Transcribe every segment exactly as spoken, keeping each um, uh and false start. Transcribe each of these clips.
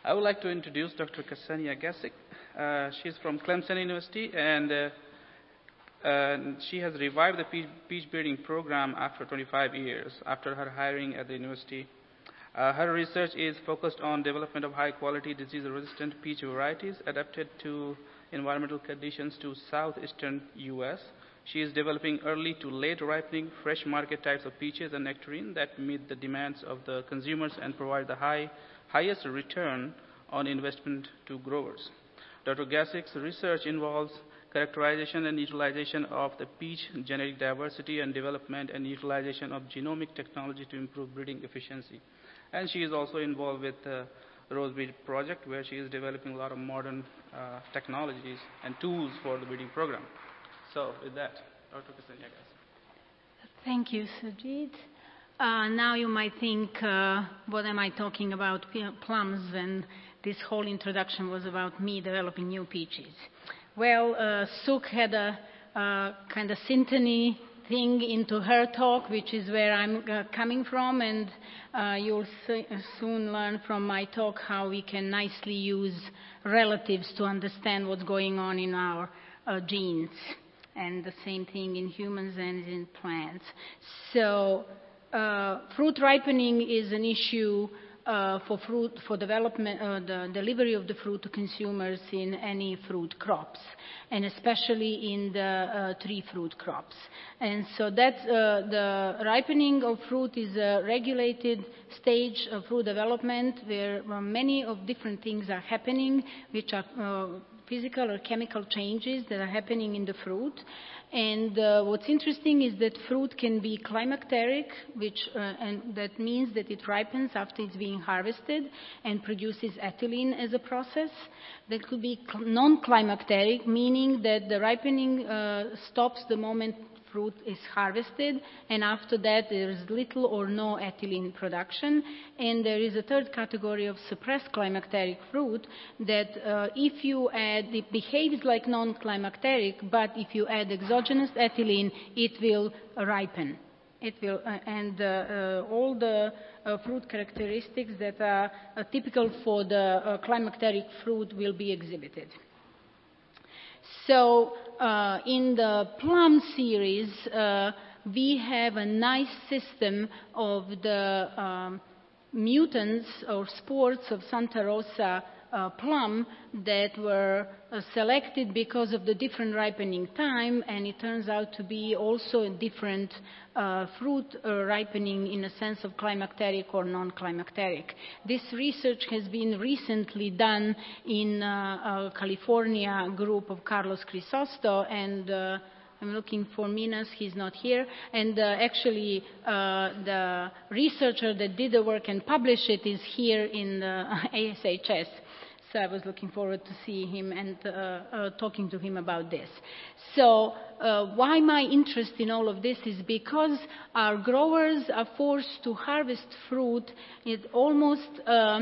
I would like to introduce Doctor Ksenia Gasic. Uh, she's from Clemson University, and uh, uh, she has revived the peach, peach breeding program after twenty-five years, after her hiring at the university. Uh, her research is focused on development of high-quality, disease-resistant peach varieties adapted to environmental conditions to southeastern U S. She is developing early to late ripening, fresh market types of peaches and nectarine that meet the demands of the consumers and provide the high, highest return on investment to growers. Doctor Gasic's research involves characterization and utilization of the peach genetic diversity and development and utilization of genomic technology to improve breeding efficiency. And she is also involved with the Rosebreed project, where she is developing a lot of modern uh, technologies and tools for the breeding program. So with that, Doctor Ksenia Gasic. Thank you, Sajid. Uh, now you might think, uh, what am I talking about plums, and this whole introduction was about me developing new peaches. Well, uh, Suk had a uh, kind of symphony thing into her talk, which is where I'm uh, coming from, and uh, you'll see, uh, soon learn from my talk how we can nicely use relatives to understand what's going on in our uh, genes, and the same thing in humans and in plants. So uh, fruit ripening is an issue uh, for fruit, for development, uh, the delivery of the fruit to consumers in any fruit crops, and especially in the uh, tree fruit crops. And so that's uh, the ripening of fruit is a regulated stage of fruit development where uh, many of different things are happening, which are uh, physical or chemical changes that are happening in the fruit. And uh, what's interesting is that fruit can be climacteric, which uh, and that means that it ripens after it's being harvested and produces ethylene as a process. That could be non-climacteric, meaning that the ripening uh, stops the moment fruit is harvested, and after that there is little or no ethylene production. And there is a third category of suppressed climacteric fruit that uh, if you add, it behaves like non-climacteric, but if you add exogenous ethylene, it will ripen. It will, uh, and uh, uh, all the uh, fruit characteristics that are uh, typical for the uh, climacteric fruit will be exhibited. So uh, in the plum series, uh, we have a nice system of the um, mutants or spores of Santa Rosa uh, plum that were uh, selected because of the different ripening time, and it turns out to be also a different uh, fruit uh, ripening in a sense of climacteric or non-climacteric. This research has been recently done in uh, a California group of Carlos Crisosto, and uh, I'm looking for Minas, he's not here. And uh, actually, uh, the researcher that did the work and published it is here in the A S H S. So I was looking forward to seeing him and uh, uh, talking to him about this. So uh, why my interest in all of this is because our growers are forced to harvest fruit at almost uh,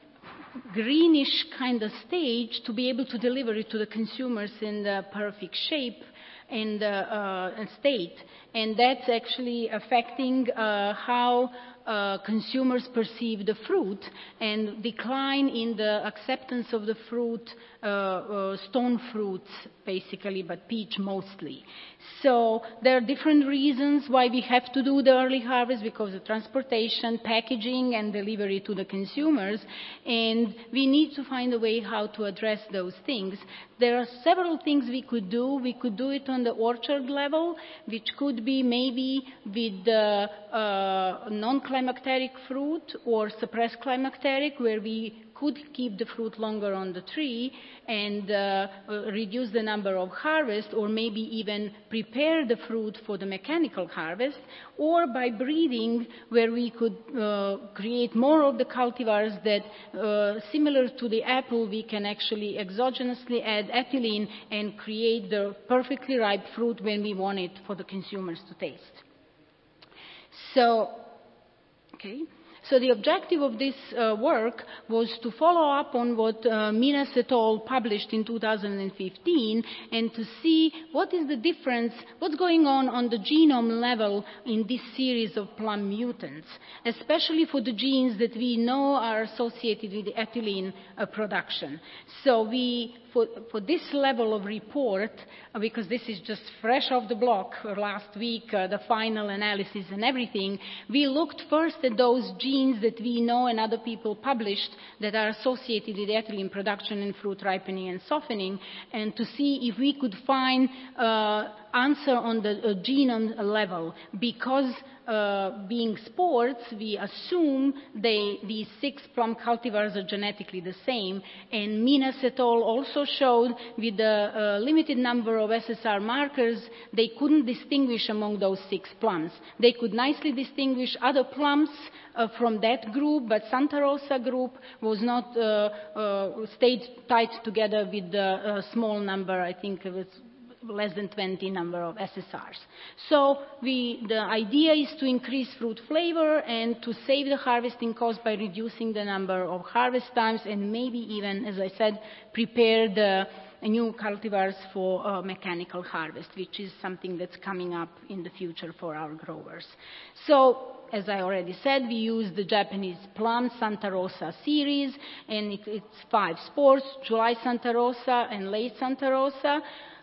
greenish kind of stage to be able to deliver it to the consumers in the perfect shape and uh, uh, state, and that's actually affecting uh, how uh, consumers perceive the fruit, and decline in the acceptance of the fruit, uh, uh, stone fruits basically, but peach mostly. So there are different reasons why we have to do the early harvest, because of transportation, packaging, and delivery to the consumers, and we need to find a way how to address those things. There are several things we could do. We could do it on the orchard level, which could be maybe with the uh, non-climacteric fruit or suppressed climacteric, where we could keep the fruit longer on the tree and uh, uh, reduce the number of harvest, or maybe even prepare the fruit for the mechanical harvest, or by breeding, where we could uh, create more of the cultivars that, uh, similar to the apple, we can actually exogenously add ethylene and create the perfectly ripe fruit when we want it for the consumers to taste. So, okay. So the objective of this uh, work was to follow up on what uh, Minas et al. Published in two thousand fifteen and to see what is the difference, what's going on on the genome level in this series of plum mutants, especially for the genes that we know are associated with ethylene uh, production. So we, for, for this level of report, uh, because this is just fresh off the block uh, last week, uh, the final analysis and everything, we looked first at those genes that we know and other people published that are associated with ethylene production and fruit ripening and softening, and to see if we could find uh, answer on the uh, genome level, because uh, being sports, we assume they, these six plum cultivars are genetically the same, and Minas et al. Also showed with the uh, limited number of S S R markers, they couldn't distinguish among those six plums. They could nicely distinguish other plums uh, from that group, but Santa Rosa group was not, uh, uh, stayed tied together with the uh, small number, I think it was less than twenty number of S S Rs. So we, the idea is to increase fruit flavor and to save the harvesting cost by reducing the number of harvest times and maybe even, as I said, prepare the new cultivars for uh, mechanical harvest, which is something that's coming up in the future for our growers. So, as I already said, we use the Japanese plum Santa Rosa series, and it, it's five spores, July Santa Rosa and late Santa Rosa.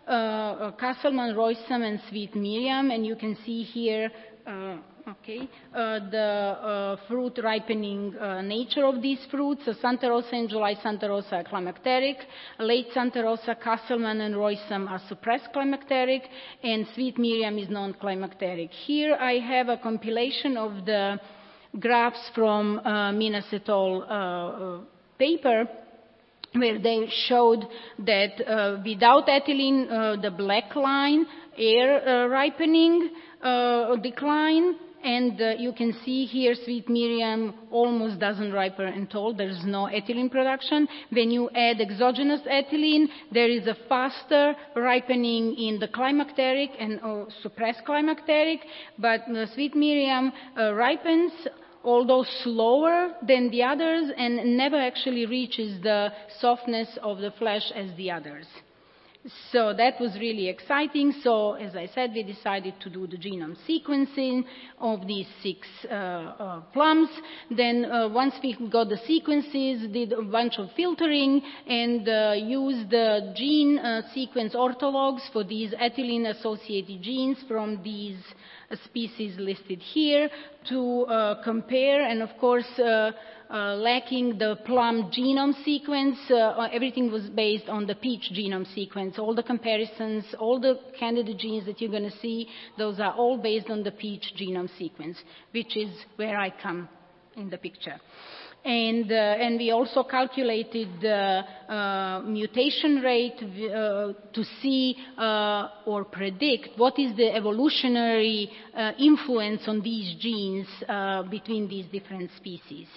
Uh, Castleman, Roysam, and Sweet Miriam, and you can see here, uh, okay, uh, the uh, fruit ripening uh, nature of these fruits. So Santa Rosa and July Santa Rosa are climacteric, late Santa Rosa, Castleman, and Roysam are suppressed climacteric, and Sweet Miriam is non-climacteric. Here I have a compilation of the graphs from uh, Minas et al. Uh, uh, paper, where they showed that uh, without ethylene, uh, the black line, air uh, ripening uh, decline, and uh, you can see here Sweet Miriam almost doesn't ripen at all. There is no ethylene production. When you add exogenous ethylene, there is a faster ripening in the climacteric and uh, suppressed climacteric, but uh, Sweet Miriam uh, ripens although slower than the others, and never actually reaches the softness of the flesh as the others. So that was really exciting. So, as I said, we decided to do the genome sequencing of these six uh, uh, plums. Then, uh, once we got the sequences, did a bunch of filtering and uh, used the gene uh, sequence orthologs for these ethylene-associated genes from these species listed here to uh, compare, and of course, uh, uh, lacking the plum genome sequence, uh, everything was based on the peach genome sequence. All the comparisons, all the candidate genes that you're going to see, those are all based on the peach genome sequence, which is where I come in the picture. And, uh, and we also calculated the uh, mutation rate uh, to see uh, or predict what is the evolutionary uh, influence on these genes uh, between these different species.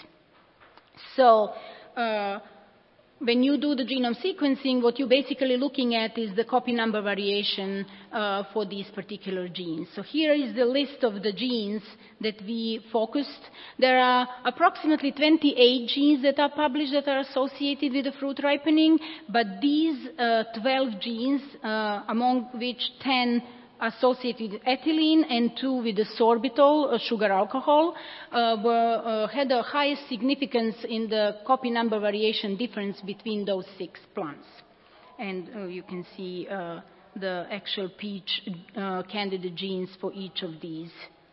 So, uh, when you do the genome sequencing, what you're basically looking at is the copy number variation uh, for these particular genes. So here is the list of the genes that we focused. There are approximately twenty-eight genes that are published that are associated with the fruit ripening, but these uh, twelve genes, uh, among which ten associated with ethylene and two with the sorbitol, uh, sugar alcohol, uh, were, uh, had the highest significance in the copy number variation difference between those six plants. And uh, you can see uh, the actual peach uh, candidate genes for each of these.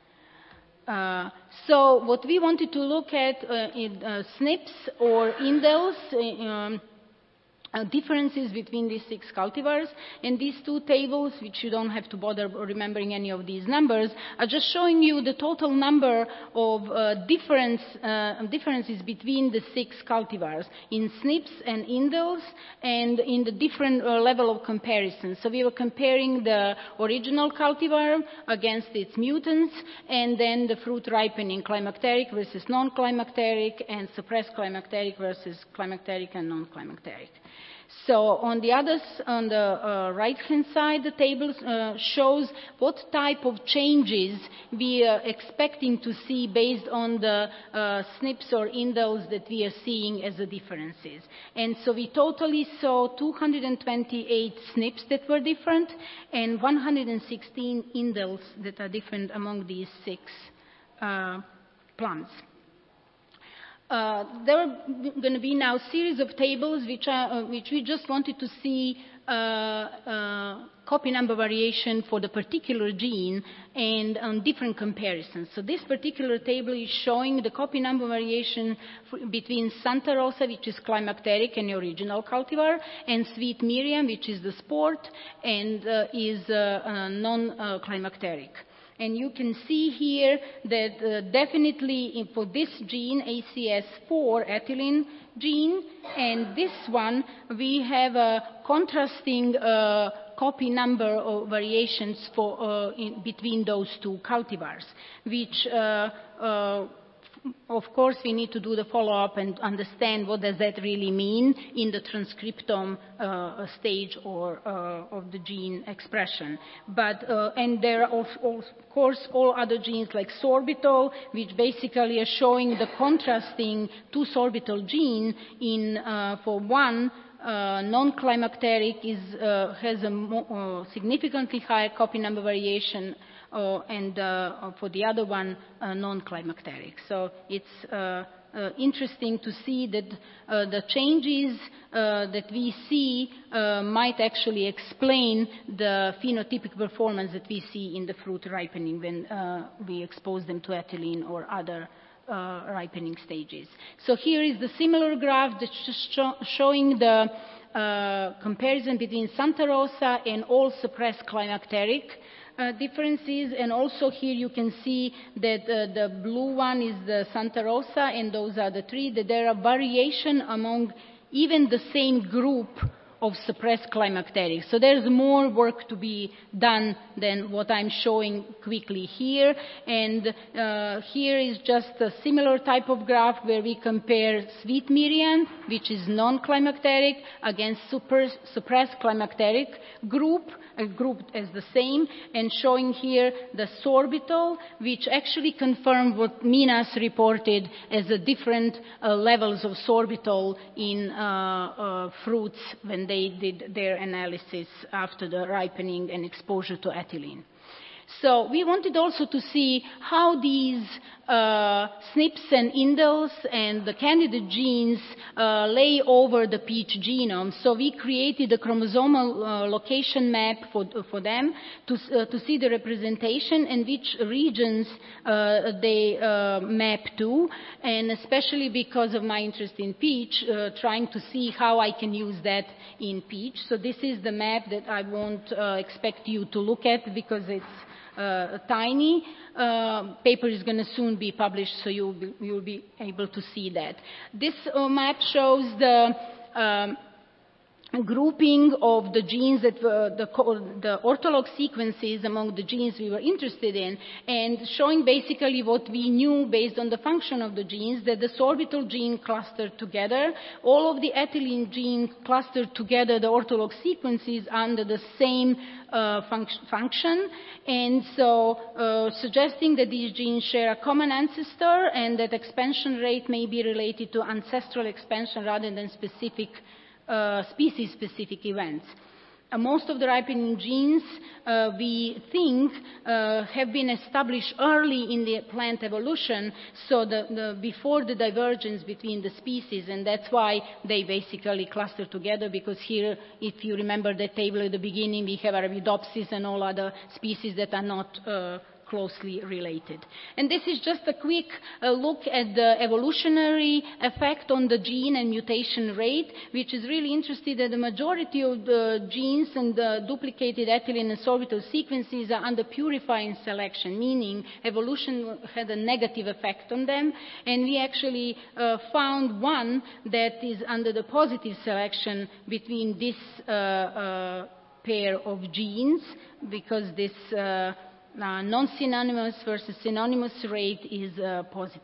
Uh, so what we wanted to look at uh, in uh, S N Ps or indels, uh, um, Uh, differences between these six cultivars, and these two tables, which you don't have to bother remembering any of these numbers, are just showing you the total number of uh, difference, uh, differences between the six cultivars in S N Ps and indels and in the different uh, level of comparison. So we were comparing the original cultivar against its mutants, and then the fruit ripening, climacteric versus non-climacteric, and suppressed climacteric versus climacteric and non-climacteric. So on the others, on the uh, right-hand side, the table uh, shows what type of changes we are expecting to see based on the uh, S N Ps or indels that we are seeing as the differences. And so we totally saw two hundred twenty-eight S N Ps that were different and one hundred sixteen indels that are different among these six uh, plants. Uh, there are going to be now a series of tables which, are, uh, which we just wanted to see uh, uh, copy number variation for the particular gene and on different comparisons. So this particular table is showing the copy number variation between Santa Rosa, which is climacteric and original cultivar, and Sweet Miriam, which is the sport and uh, is uh, uh, non-climacteric. And you can see here that uh, definitely in, for this gene, A C S four ethylene gene, and this one, we have a contrasting uh, copy number of variations for, uh, in between those two cultivars, which uh, uh, of course, we need to do the follow-up and understand what does that really mean in the transcriptome uh, stage or uh, of the gene expression. But uh, and there are of, of course all other genes like sorbitol, which basically are showing the contrasting two sorbitol gene in uh, for one. Uh, non-climacteric is, uh, has a mo uh, significantly higher copy number variation, uh, and uh, for the other one, uh, non-climacteric. So it's uh, uh, interesting to see that uh, the changes uh, that we see uh, might actually explain the phenotypic performance that we see in the fruit ripening when uh, we expose them to ethylene or other Uh, ripening stages. So here is the similar graph that's just show, showing the uh, comparison between Santa Rosa and all suppressed climacteric uh, differences. And also here you can see that uh, the blue one is the Santa Rosa, and those are the three, that there are variation among even the same group of suppressed climacteric. So there's more work to be done than what I'm showing quickly here. And uh, here is just a similar type of graph where we compare Sweet Miriam, which is non-climacteric, against super, suppressed climacteric group, uh, grouped as the same, and showing here the sorbitol, which actually confirmed what Minas reported as the different uh, levels of sorbitol in uh, uh, fruits when they did their analysis after the ripening and exposure to ethylene. So we wanted also to see how these uh, S N Ps and indels and the candidate genes uh, lay over the peach genome. So we created a chromosomal uh, location map for, for them to, uh, to see the representation and which regions uh, they uh, map to, and especially because of my interest in peach, uh, trying to see how I can use that in peach. So this is the map that I won't uh, expect you to look at because it's Uh, tiny. Uh, paper is going to soon be published, so you'll be, you'll be able to see that. This uh, map shows the um, grouping of the genes that were the, the ortholog sequences among the genes we were interested in, and showing basically what we knew based on the function of the genes, that the sorbitol gene clustered together, all of the ethylene gene clustered together, the ortholog sequences under the same uh, func function, and so uh, suggesting that these genes share a common ancestor and that expansion rate may be related to ancestral expansion rather than specific Uh, species-specific events. Uh, most of the ripening genes, uh, we think, uh, have been established early in the plant evolution, so the, the, before the divergence between the species, and that's why they basically cluster together, because here, if you remember the table at the beginning, we have Arabidopsis and all other species that are not uh, closely related. And this is just a quick uh, look at the evolutionary effect on the gene and mutation rate, which is really interesting that the majority of the genes and the duplicated ethylene and sorbitol sequences are under purifying selection, meaning evolution had a negative effect on them. And we actually uh, found one that is under the positive selection between this uh, uh, pair of genes, because this uh, Uh, non-synonymous versus synonymous rate is uh, positive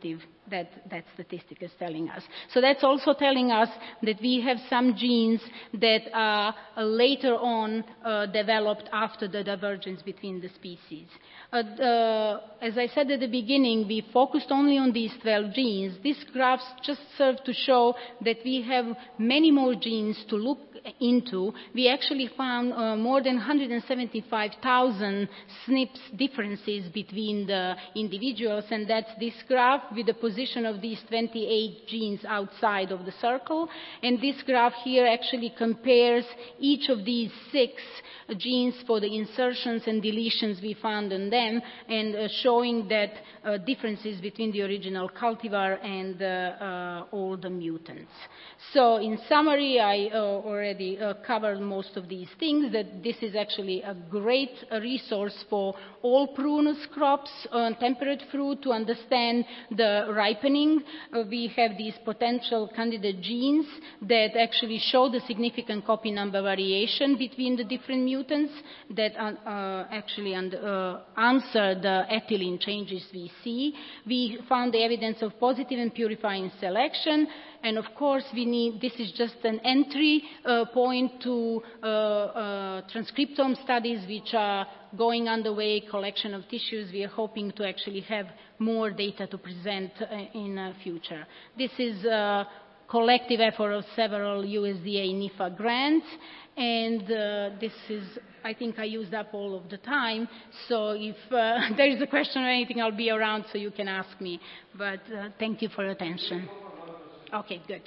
that that statistic is telling us. So that's also telling us that we have some genes that are uh, later on uh, developed after the divergence between the species. Uh, the, as I said at the beginning, we focused only on these twelve genes. These graphs just serve to show that we have many more genes to look into. We actually found uh, more than one hundred seventy-five thousand S N Ps differences between the individuals, and that's this graph with the position of these twenty-eight genes outside of the circle. And this graph here actually compares each of these six genes for the insertions and deletions we found in them, and uh, showing that uh, differences between the original cultivar and uh, uh, all the mutants. So in summary, I uh, already uh, covered most of these things, that this is actually a great uh, resource for all prunus crops on temperate fruit to understand the ripening. Uh, we have these potential candidate genes that actually show the significant copy number variation between the different mutants that uh, uh, actually and, uh, answer the ethylene changes we see. We found the evidence of positive and purifying selection. And of course, we need, this is just an entry uh, point to uh, uh, transcriptome studies which are going underway, collection of tissues. We are hoping to actually have more data to present uh, in the future. This is a collective effort of several U S D A NIFA grants. And uh, this is, I think I used up all of the time. So if uh, there is a question or anything, I'll be around so you can ask me. But uh, thank you for your attention. Okay, good.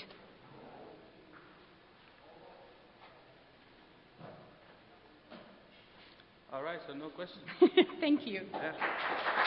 All right, so no questions. Thank you. Yeah.